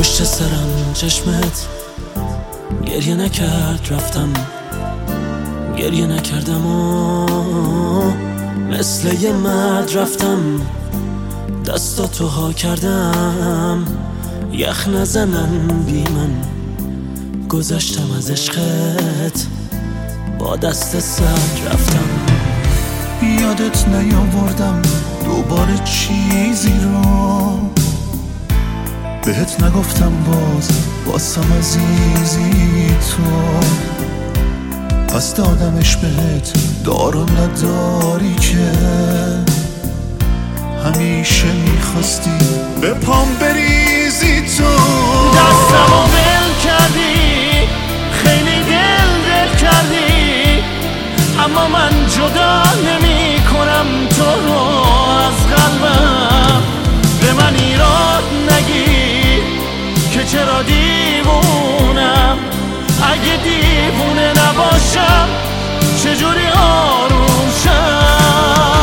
پشت سرم چشمت گریه نکرد، رفتم گریه نکردم و مثل یه مرد رفتم دستاتو ها کردم، یخ نزنن بی من گذشتم از عشقت، با دست سرد رفتم. یادت نیاوردم دوباره چیزی رو، بهت نگفتم باسم عزیزی تو، پس دادمش بهت دارو نداری که همیشه میخواستی به پام بریزی تو. دستمو ول کردی، خیلی دل کردی، اما من جدا نمی کنم تو رو از قلبم. به من ایراد نگیر که چرا دیوونم، اگه دیوونه نباشم چجوری آروم شم.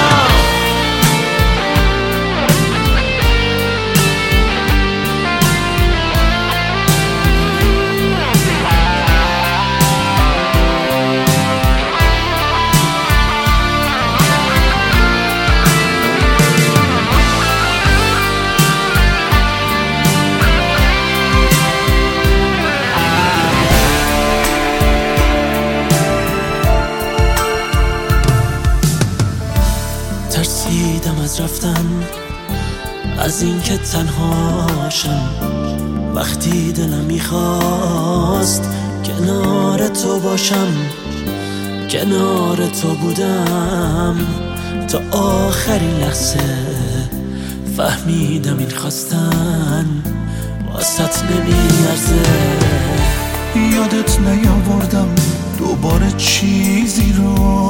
ترسیدم از رفتن، از اینکه تنهاشم، وقتی دلم میخواست کنار تو باشم، کنار تو بودم تا آخرین لحظه، فهمیدم این خواستن واسط نمیارزه. یادت نیاوردم دوباره چیزی رو،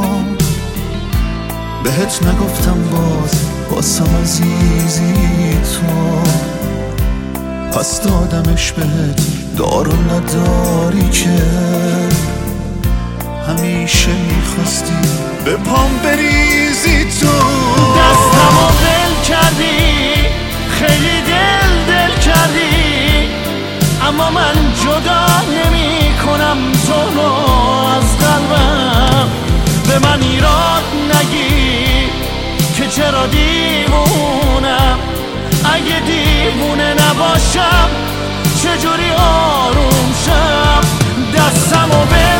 بهت نگفتم باسم عزیزی تو، پس دادمش بهت دارو نداری که همیشه میخواستی به پام بریزی تو. دستمو ول کردی، خیلی دل کردی، اما من جدا نمی کنم تو رو از قلبم. به من ایراد نگیر که چرا دیوونم، اگه دیوونه نباشم چجوری آروم شم. دستمو